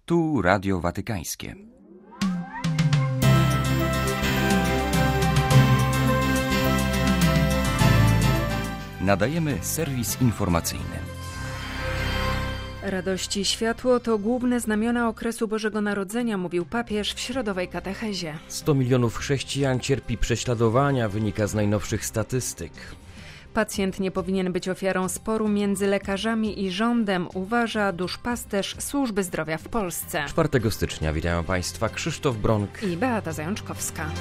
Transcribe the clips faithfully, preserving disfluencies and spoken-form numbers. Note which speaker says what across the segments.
Speaker 1: Tu Radio Watykańskie. Nadajemy serwis informacyjny.
Speaker 2: Radość i światło to główne znamiona okresu Bożego Narodzenia, mówił papież w środowej katechezie.
Speaker 3: sto milionów chrześcijan cierpi prześladowania, wynika z najnowszych statystyk.
Speaker 2: Pacjent nie powinien być ofiarą sporu między lekarzami i rządem, uważa duszpasterz Służby Zdrowia w Polsce.
Speaker 3: czwartego stycznia witają Państwa Krzysztof Bronk
Speaker 2: i Beata Zajączkowska.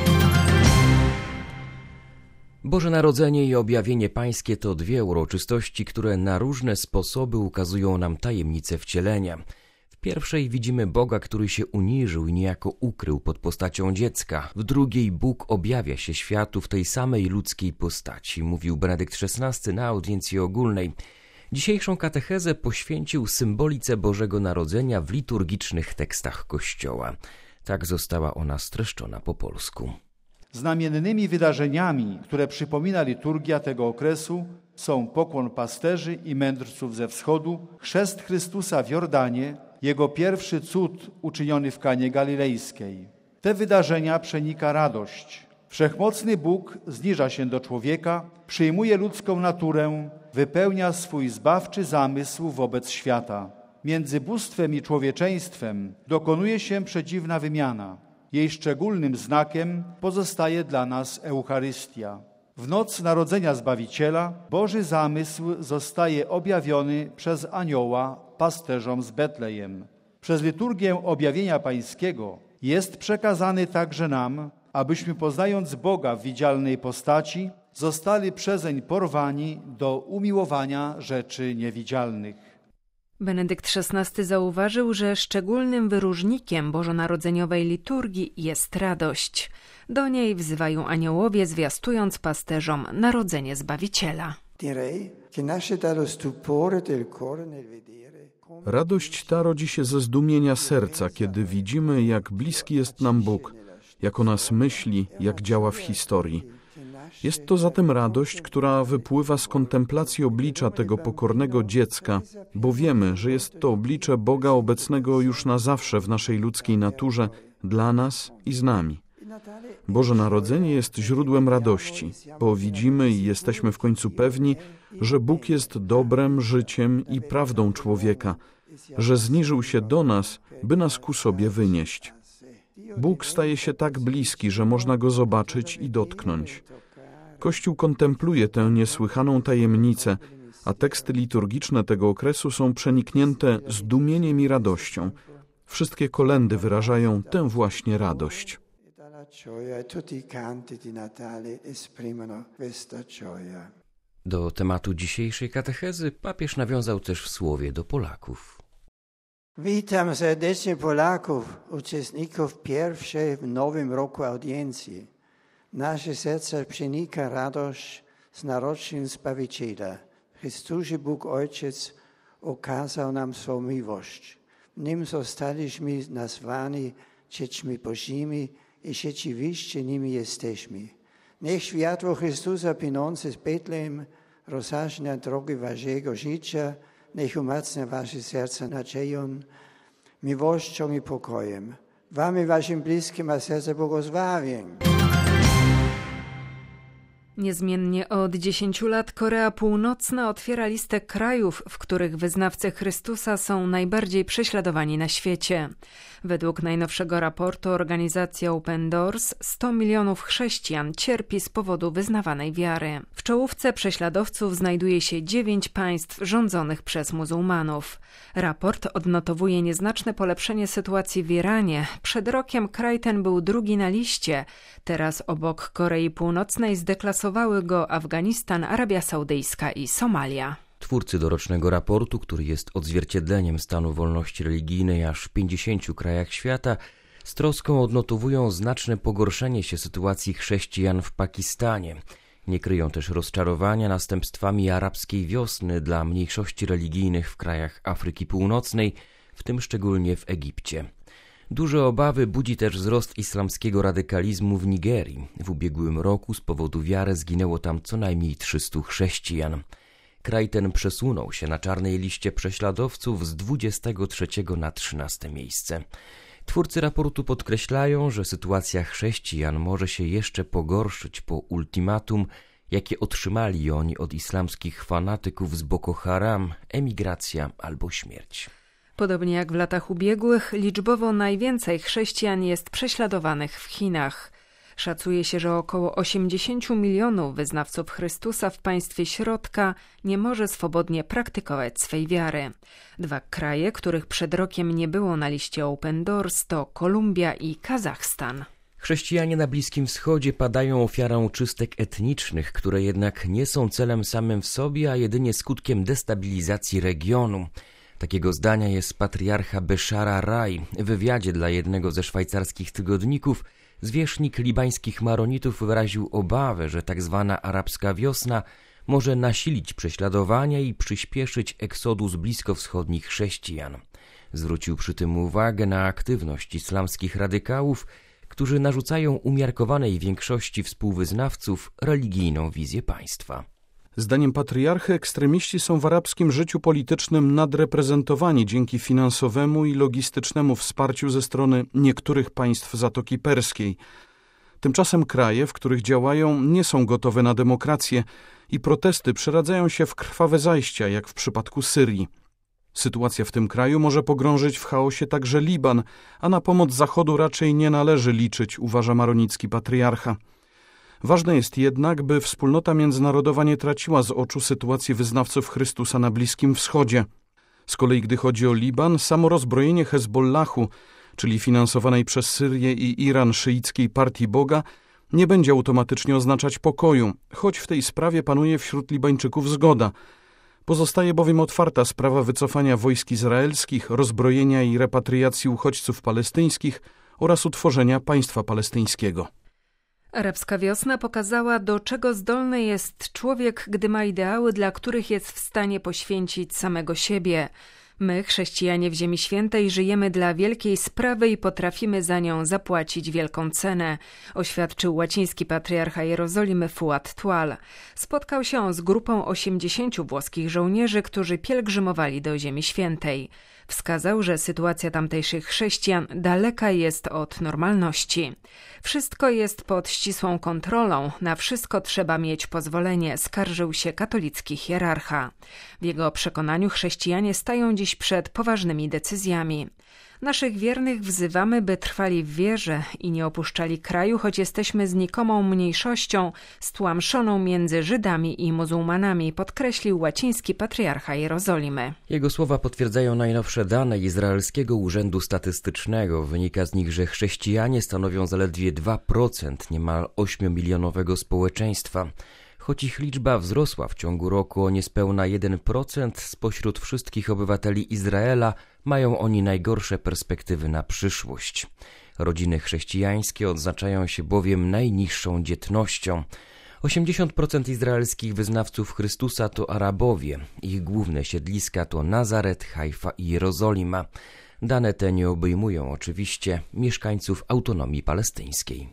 Speaker 3: Boże Narodzenie i Objawienie Pańskie to dwie uroczystości, które na różne sposoby ukazują nam tajemnicę wcielenia. W pierwszej widzimy Boga, który się uniżył i niejako ukrył pod postacią dziecka. W drugiej Bóg objawia się światu w tej samej ludzkiej postaci, mówił Benedykt szesnasty na audiencji ogólnej. Dzisiejszą katechezę poświęcił symbolice Bożego Narodzenia w liturgicznych tekstach Kościoła. Tak została ona streszczona po polsku.
Speaker 4: Znamiennymi wydarzeniami, które przypomina liturgia tego okresu, są pokłon pasterzy i mędrców ze wschodu, chrzest Chrystusa w Jordanie, Jego pierwszy cud uczyniony w Kanie Galilejskiej. Te wydarzenia przenika radość. Wszechmocny Bóg zniża się do człowieka, przyjmuje ludzką naturę, wypełnia swój zbawczy zamysł wobec świata. Między bóstwem i człowieczeństwem dokonuje się przedziwna wymiana. Jej szczególnym znakiem pozostaje dla nas Eucharystia. W noc Narodzenia Zbawiciela Boży zamysł zostaje objawiony przez anioła pasterzom z Betlejem. Przez liturgię Objawienia Pańskiego jest przekazany także nam, abyśmy poznając Boga w widzialnej postaci, zostali przezeń porwani do umiłowania rzeczy niewidzialnych.
Speaker 2: Benedykt szesnasty zauważył, że szczególnym wyróżnikiem bożonarodzeniowej liturgii jest radość. Do niej wzywają aniołowie, zwiastując pasterzom narodzenie Zbawiciela.
Speaker 5: Radość ta rodzi się ze zdumienia serca, kiedy widzimy, jak bliski jest nam Bóg, jak o nas myśli, jak działa w historii. Jest to zatem radość, która wypływa z kontemplacji oblicza tego pokornego dziecka, bo wiemy, że jest to oblicze Boga obecnego już na zawsze w naszej ludzkiej naturze, dla nas i z nami. Boże Narodzenie jest źródłem radości, bo widzimy i jesteśmy w końcu pewni, że Bóg jest dobrem, życiem i prawdą człowieka, że zniżył się do nas, by nas ku sobie wynieść. Bóg staje się tak bliski, że można Go zobaczyć i dotknąć. Kościół kontempluje tę niesłychaną tajemnicę, a teksty liturgiczne tego okresu są przeniknięte zdumieniem i radością. Wszystkie kolędy wyrażają tę właśnie radość.
Speaker 3: Do tematu dzisiejszej katechezy papież nawiązał też w słowie do Polaków.
Speaker 6: Witam serdecznie Polaków, uczestników pierwszej w nowym roku audiencji. Nasze serca przenika radość z narodzin Zbawiciela. Chrystusie Bóg Ojciec okazał nam swą miłość. W Nim zostaliśmy nazwani dziećmi Bożymi i rzeczywiście nimi jesteśmy. Niech światło Chrystusa płynące z Betlejem rozjaśnia drogi waszego życia, niech umacnia wasze serca nadzieją, miłością i pokojem. Wam i waszym bliskim a serce błogosławień.
Speaker 2: Niezmiennie od dziesięciu lat Korea Północna otwiera listę krajów, w których wyznawcy Chrystusa są najbardziej prześladowani na świecie. Według najnowszego raportu organizacji Open Doors sto milionów chrześcijan cierpi z powodu wyznawanej wiary. W czołówce prześladowców znajduje się dziewięć państw rządzonych przez muzułmanów. Raport odnotowuje nieznaczne polepszenie sytuacji w Iranie. Przed rokiem kraj ten był drugi na liście. Teraz obok Korei Północnej zdeklasowały go Afganistan, Arabia Saudyjska i Somalia.
Speaker 3: Twórcy dorocznego raportu, który jest odzwierciedleniem stanu wolności religijnej aż w pięćdziesięciu krajach świata, z troską odnotowują znaczne pogorszenie się sytuacji chrześcijan w Pakistanie. Nie kryją też rozczarowania następstwami arabskiej wiosny dla mniejszości religijnych w krajach Afryki Północnej, w tym szczególnie w Egipcie. Duże obawy budzi też wzrost islamskiego radykalizmu w Nigerii. W ubiegłym roku z powodu wiary zginęło tam co najmniej trzystu chrześcijan. kraj ten przesunął się na czarnej liście prześladowców z dwudziestego trzeciego na trzynaste miejsce. Twórcy raportu podkreślają, że sytuacja chrześcijan może się jeszcze pogorszyć po ultimatum, jakie otrzymali oni od islamskich fanatyków z Boko Haram: emigracja albo śmierć.
Speaker 2: Podobnie jak w latach ubiegłych, liczbowo najwięcej chrześcijan jest prześladowanych w Chinach. Szacuje się, że około osiemdziesiąt milionów wyznawców Chrystusa w państwie środka nie może swobodnie praktykować swej wiary. Dwa kraje, których przed rokiem nie było na liście Open Doors, to Kolumbia i Kazachstan.
Speaker 3: Chrześcijanie na Bliskim Wschodzie padają ofiarą czystek etnicznych, które jednak nie są celem samym w sobie, a jedynie skutkiem destabilizacji regionu. Takiego zdania jest patriarcha Beszara Raj. W wywiadzie dla jednego ze szwajcarskich tygodników zwierzchnik libańskich maronitów wyraził obawę, że tak zwana arabska wiosna może nasilić prześladowania i przyspieszyć eksodus bliskowschodnich chrześcijan. Zwrócił przy tym uwagę na aktywność islamskich radykałów, którzy narzucają umiarkowanej większości współwyznawców religijną wizję państwa.
Speaker 5: Zdaniem patriarchy ekstremiści są w arabskim życiu politycznym nadreprezentowani dzięki finansowemu i logistycznemu wsparciu ze strony niektórych państw Zatoki Perskiej. Tymczasem kraje, w których działają, nie są gotowe na demokrację i protesty przeradzają się w krwawe zajścia, jak w przypadku Syrii. Sytuacja w tym kraju może pogrążyć w chaosie także Liban, a na pomoc Zachodu raczej nie należy liczyć, uważa maronicki patriarcha. Ważne jest jednak, by wspólnota międzynarodowa nie traciła z oczu sytuacji wyznawców Chrystusa na Bliskim Wschodzie. Z kolei gdy chodzi o Liban, samo rozbrojenie Hezbollahu, czyli finansowanej przez Syrię i Iran szyickiej Partii Boga, nie będzie automatycznie oznaczać pokoju, choć w tej sprawie panuje wśród Libańczyków zgoda. Pozostaje bowiem otwarta sprawa wycofania wojsk izraelskich, rozbrojenia i repatriacji uchodźców palestyńskich oraz utworzenia państwa palestyńskiego.
Speaker 2: Arabska wiosna pokazała, do czego zdolny jest człowiek, gdy ma ideały, dla których jest w stanie poświęcić samego siebie. My, chrześcijanie w Ziemi Świętej, żyjemy dla wielkiej sprawy i potrafimy za nią zapłacić wielką cenę, oświadczył łaciński patriarcha Jerozolimy Fuad Tual. Spotkał się on z grupą osiemdziesięciu włoskich żołnierzy, którzy pielgrzymowali do Ziemi Świętej. Wskazał, że sytuacja tamtejszych chrześcijan daleka jest od normalności. Wszystko jest pod ścisłą kontrolą, na wszystko trzeba mieć pozwolenie, skarżył się katolicki hierarcha. W jego przekonaniu chrześcijanie stają dziś przed poważnymi decyzjami. Naszych wiernych wzywamy, by trwali w wierze i nie opuszczali kraju, choć jesteśmy znikomą mniejszością stłamszoną między Żydami i muzułmanami, podkreślił łaciński patriarcha Jerozolimy.
Speaker 3: Jego słowa potwierdzają najnowsze dane Izraelskiego Urzędu Statystycznego. Wynika z nich, że chrześcijanie stanowią zaledwie dwa procent niemal ośmiomilionowego społeczeństwa. Choć ich liczba wzrosła w ciągu roku o niespełna jeden procent, spośród wszystkich obywateli Izraela mają oni najgorsze perspektywy na przyszłość. Rodziny chrześcijańskie odznaczają się bowiem najniższą dzietnością. osiemdziesiąt procent izraelskich wyznawców Chrystusa to Arabowie. Ich główne siedliska to Nazaret, Hajfa i Jerozolima. Dane te nie obejmują oczywiście mieszkańców autonomii palestyńskiej.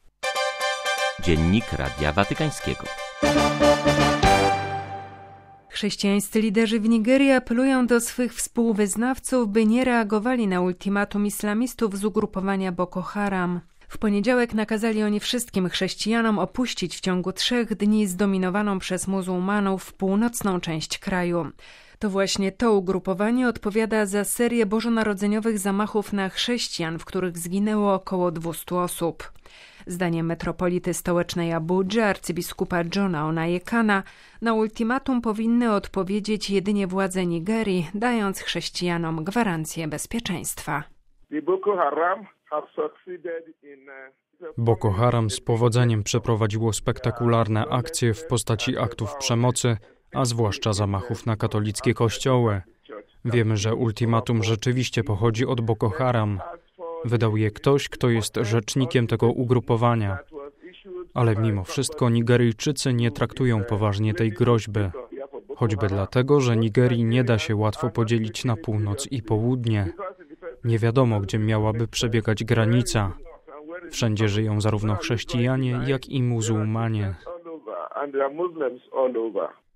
Speaker 1: Dziennik Radia Watykańskiego.
Speaker 2: Chrześcijańscy liderzy w Nigerii apelują do swych współwyznawców, by nie reagowali na ultimatum islamistów z ugrupowania Boko Haram. W poniedziałek nakazali oni wszystkim chrześcijanom opuścić w ciągu trzech dni zdominowaną przez muzułmanów północną część kraju. To właśnie to ugrupowanie odpowiada za serię bożonarodzeniowych zamachów na chrześcijan, w których zginęło około dwieście osób. Zdaniem metropolity stołecznej Abudży, arcybiskupa Johna Onayekana, na ultimatum powinny odpowiedzieć jedynie władze Nigerii, dając chrześcijanom gwarancję bezpieczeństwa.
Speaker 7: Boko Haram z powodzeniem przeprowadziło spektakularne akcje w postaci aktów przemocy, a zwłaszcza zamachów na katolickie kościoły. Wiemy, że ultimatum rzeczywiście pochodzi od Boko Haram. Wydał je ktoś, kto jest rzecznikiem tego ugrupowania. Ale mimo wszystko Nigeryjczycy nie traktują poważnie tej groźby. Choćby dlatego, że Nigerii nie da się łatwo podzielić na północ i południe. Nie wiadomo, gdzie miałaby przebiegać granica. Wszędzie żyją zarówno chrześcijanie, jak i muzułmanie.
Speaker 3: W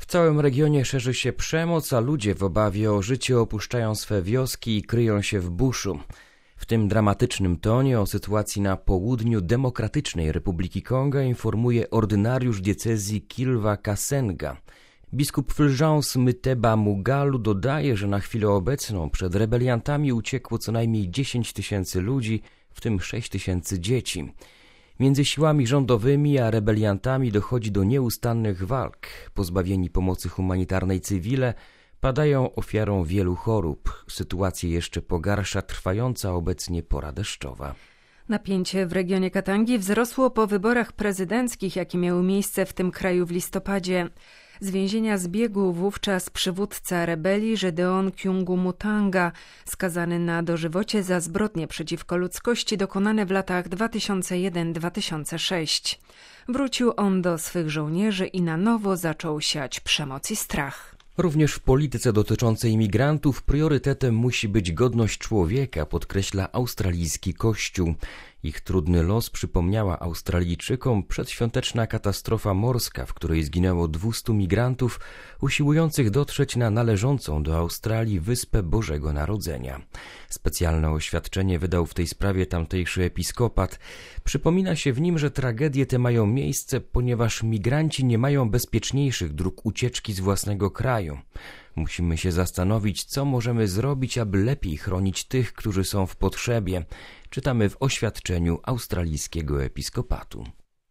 Speaker 3: W całym regionie szerzy się przemoc, a ludzie w obawie o życie opuszczają swe wioski i kryją się w buszu. W tym dramatycznym tonie o sytuacji na południu Demokratycznej Republiki Konga informuje ordynariusz diecezji Kilwa Kasenga. Biskup Fulgence Myteba Mugalu dodaje, że na chwilę obecną przed rebeliantami uciekło co najmniej dziesięć tysięcy ludzi, w tym sześć tysięcy dzieci. Między siłami rządowymi a rebeliantami dochodzi do nieustannych walk. Pozbawieni pomocy humanitarnej cywile padają ofiarą wielu chorób. Sytuację jeszcze pogarsza trwająca obecnie pora deszczowa.
Speaker 2: Napięcie w regionie Katangi wzrosło po wyborach prezydenckich, jakie miały miejsce w tym kraju w listopadzie. Z więzienia zbiegł wówczas przywódca rebelii Gedeon Kyungumutanga, skazany na dożywocie za zbrodnie przeciwko ludzkości dokonane w latach dwa tysiące jeden do dwa tysiące sześć. Wrócił on do swych żołnierzy i na nowo zaczął siać przemoc i strach.
Speaker 3: Również w polityce dotyczącej imigrantów priorytetem musi być godność człowieka, podkreśla australijski Kościół. Ich trudny los przypomniała Australijczykom przedświąteczna katastrofa morska, w której zginęło dwustu migrantów usiłujących dotrzeć na należącą do Australii Wyspę Bożego Narodzenia. Specjalne oświadczenie wydał w tej sprawie tamtejszy episkopat. Przypomina się w nim, że tragedie te mają miejsce, ponieważ migranci nie mają bezpieczniejszych dróg ucieczki z własnego kraju. Musimy się zastanowić, co możemy zrobić, aby lepiej chronić tych, którzy są w potrzebie. Czytamy w oświadczeniu australijskiego episkopatu.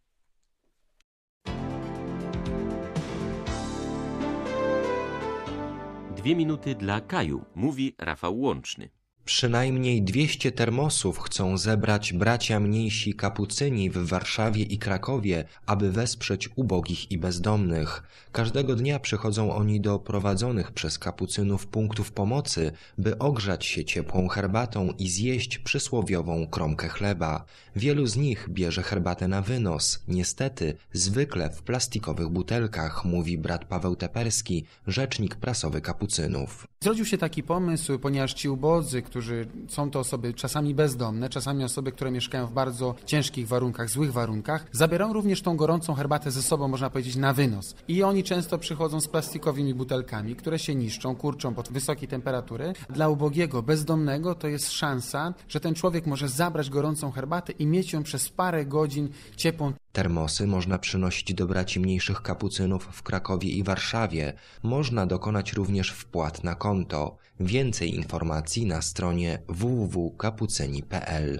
Speaker 8: Dwie minuty dla Kaju, mówi Rafał Łączny.
Speaker 9: Przynajmniej dwieście termosów chcą zebrać bracia mniejsi kapucyni w Warszawie i Krakowie, aby wesprzeć ubogich i bezdomnych. Każdego dnia przychodzą oni do prowadzonych przez kapucynów punktów pomocy, by ogrzać się ciepłą herbatą i zjeść przysłowiową kromkę chleba. Wielu z nich bierze herbatę na wynos, niestety zwykle w plastikowych butelkach, mówi brat Paweł Teperski, rzecznik prasowy kapucynów.
Speaker 10: Zrodził się taki pomysł, ponieważ ci ubodzy, którzy są to osoby czasami bezdomne, czasami osoby, które mieszkają w bardzo ciężkich warunkach, złych warunkach, zabierają również tą gorącą herbatę ze sobą, można powiedzieć, na wynos. I oni często przychodzą z plastikowymi butelkami, które się niszczą, kurczą pod wysokiej temperatury. Dla ubogiego, bezdomnego to jest szansa, że ten człowiek może zabrać gorącą herbatę i mieć ją przez parę godzin ciepłą.
Speaker 9: Termosy można przynosić do braci mniejszych kapucynów w Krakowie i Warszawie. Można dokonać również wpłat na konto. Więcej informacji na stronie w w w kropka kapucyni kropka p l.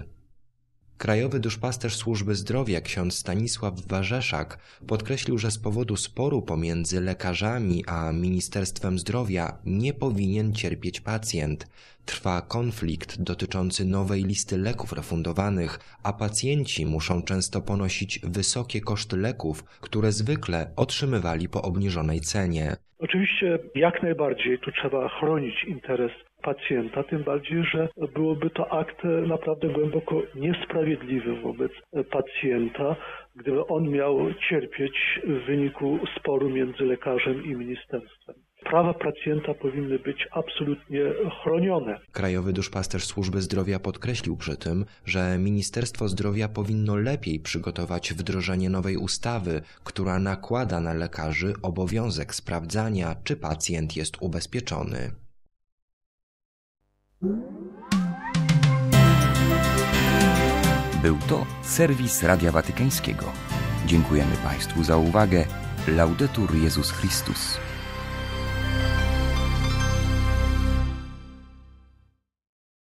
Speaker 9: Krajowy duszpasterz służby zdrowia ksiądz Stanisław Warzeszak podkreślił, że z powodu sporu pomiędzy lekarzami a Ministerstwem Zdrowia nie powinien cierpieć pacjent. Trwa konflikt dotyczący nowej listy leków refundowanych, a pacjenci muszą często ponosić wysokie koszty leków, które zwykle otrzymywali po obniżonej cenie.
Speaker 11: Oczywiście jak najbardziej tu trzeba chronić interes pacjenta, tym bardziej, że byłoby to akt naprawdę głęboko niesprawiedliwy wobec pacjenta, gdyby on miał cierpieć w wyniku sporu między lekarzem i ministerstwem. Prawa pacjenta powinny być absolutnie chronione.
Speaker 9: Krajowy duszpasterz służby zdrowia podkreślił przy tym, że Ministerstwo Zdrowia powinno lepiej przygotować wdrożenie nowej ustawy, która nakłada na lekarzy obowiązek sprawdzania, czy pacjent jest ubezpieczony.
Speaker 1: Był to serwis Radia Watykańskiego. Dziękujemy Państwu za uwagę. Laudetur Jezus Chrystus.